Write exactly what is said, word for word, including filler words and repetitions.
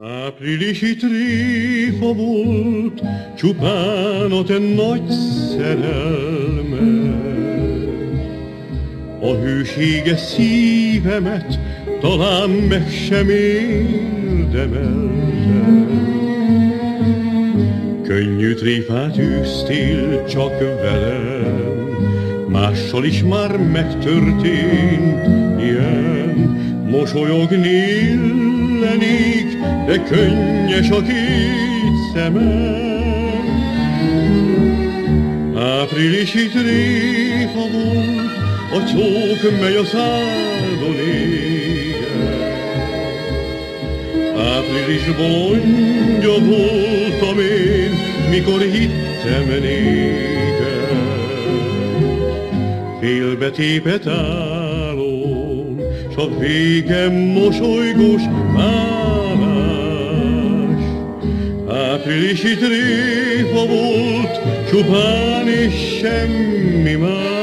Áprilisi tréfa volt, csupán a te nagy szerelmed. A hőséges szívemet talán meg sem érdemelte. Könnyű tréfát űztél csak velem, mással is már megtörtént ilyen. Mosolyogni illenik, de könnyes a két szemem. Áprilisi tréfa volt, a csók, mely a szádon éget. Április bolondja voltam én, mikor hittem néked. Félbetépet álom, s a végem mosolygós bánás. Áprilisi tréfa volt, csupán és semmi más.